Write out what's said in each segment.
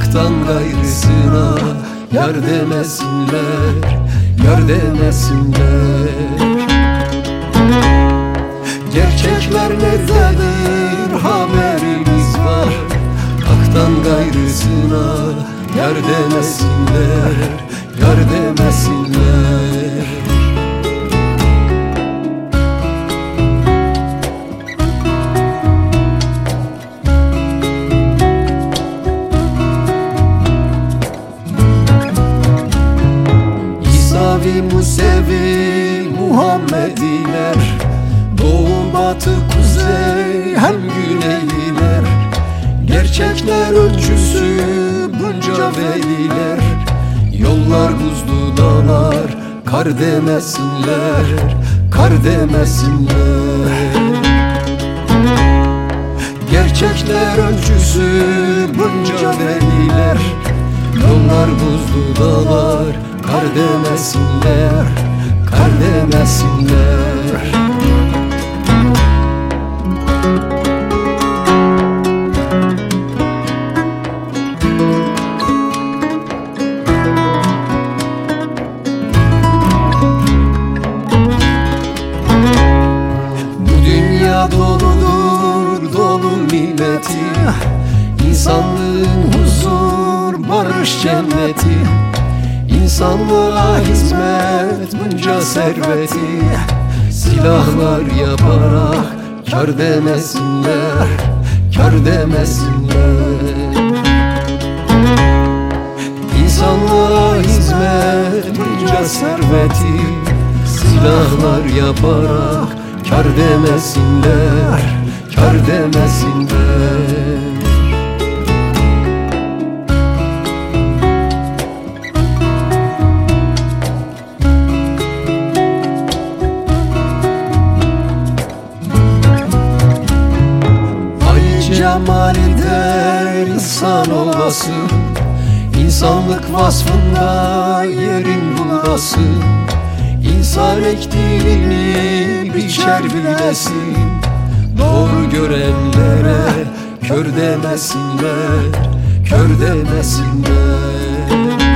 Hak'tan gayrısına yar demesinler, yar demesinler. Gerçekler nerededir haberimiz var. Hak'tan gayrısına yar demesinler, yar demesinler. İsavi, Musevi, Muhammediler, doğu, batı, kuzey, hem güneyliler. Gerçekler ölçüsü bunca veliler. Yollar buzlu dağlar, kar demesinler, kar demesinler. Gerçekler ölçüsü bunca veliler. Yollar buzlu dağlar, kar demesinler, kar demesinler. Bu dünya doludur, dolu milleti, İnsanlığın huzur, barış cenneti. İnsanlığa hizmet bunca serveti, silahlar yaparak kar demesinler, kar demesinler. İnsanlığa hizmet bunca serveti, silahlar yaparak kar demesinler, kar demesinler. Cemali der insan olası, İnsanlık vasfında yerin bulası. İnsan ektiğini biçer bilesin, doğru görenlere kör demesinler, kör demesinler.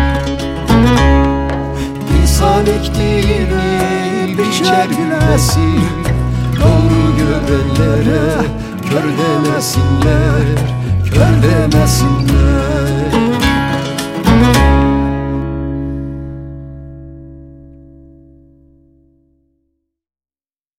İnsan ektiğini biçer bilesin, doğru görenlere kör demesinler, kör demesinler.